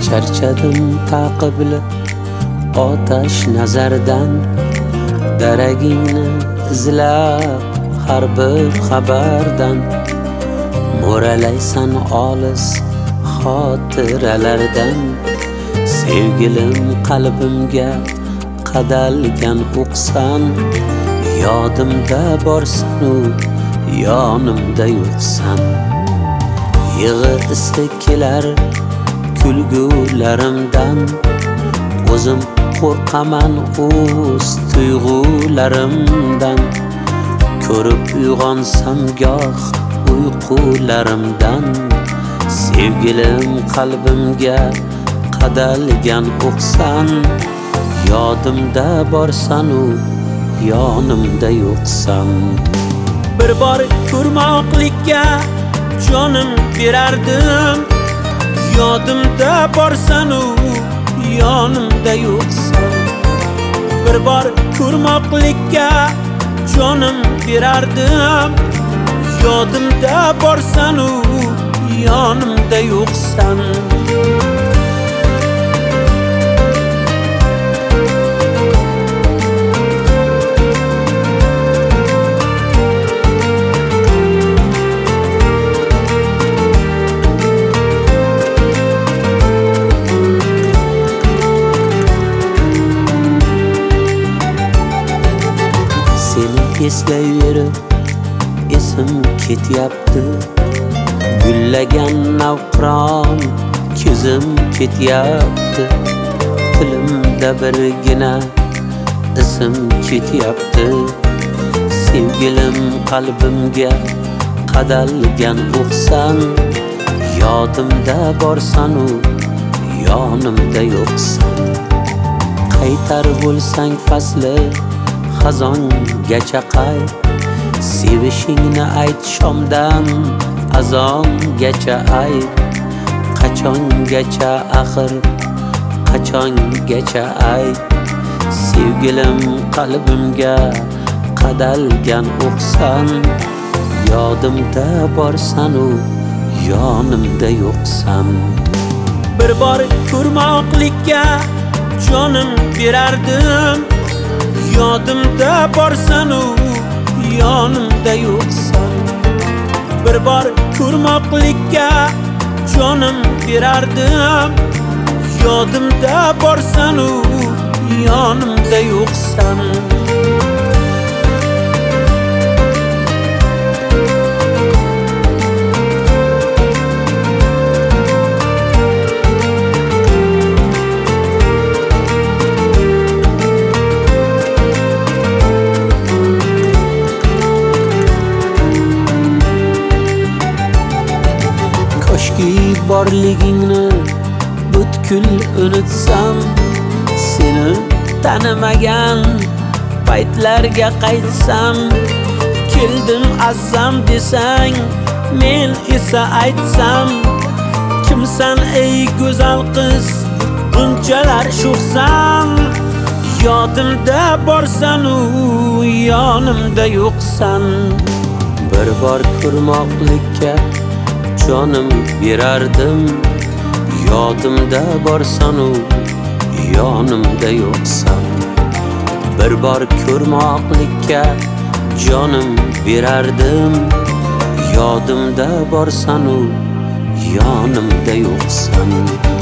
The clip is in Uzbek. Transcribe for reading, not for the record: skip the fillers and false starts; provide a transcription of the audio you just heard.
Charchadim taqibli otash nazardan, daragingni izlab har bir xabardan. Mo'ralaysan olis xotiralardan, sevgilim qalbimga qadalgan o'qsan. Yodimda borsan-u yonimda yo'qsan. Yig'i istak kelar kulgularimdan, o'zim qo'rqaman o'z tuyg'ularimdan. Ko'rib uyg'onsam goh uyqularimdan, sevgilim qalbimga qadalgan o'qsan. Yodimda borsan-u yonimda yo'qsan. Bir bor ko'rmoqlikka jonim berardim, yodimda borsan-u yonimda yo'qsan. Bir bor ko'rmoqlikka jonim berardim, yodimda borsan-u yonimda yo'qsan. Eslayverib esim ketyapti, gullagan navqiron ko'zim ketyapti. Tilimda birgina isim ketyapti, sevgilim qalbimga qadalgan o'qsan. Yodimda borsan-u yonimda yo'qsan. Qaytar bo'lsang fasli xazongacha qayt, sevishingni ayt shomdan azongacha ayt. Qachongacha axir, qachongacha ayt, sevgilim qalbimga qadalgan o'qsan. Yodimda borsan-u yonimda yo'qsan. Bir bor ko'rmoqlikka jonim berardim, yodimda borsan-u yonimda yo'qsan. Bir bor ko'rmoqlikka jonim berardim, yodimda borsan-u yonimda yo'qsan. Koshki borligingni butkul unutsam, seni tanimagan paytlarga qaytsam. Keldim azam desang, men esa aytsam, kimsan ey go'zal qiz, bunchalar sho'xsan. Yodimda borsan-u yonimda yo'qsan. Bir bor ko'rmoqlikka jonim berardim, yodimda borsan-u yonimda yo'qsan. Bir bor ko'rmoqlikka jonim berardim, yodimda borsan-u yonimda yo'qsan.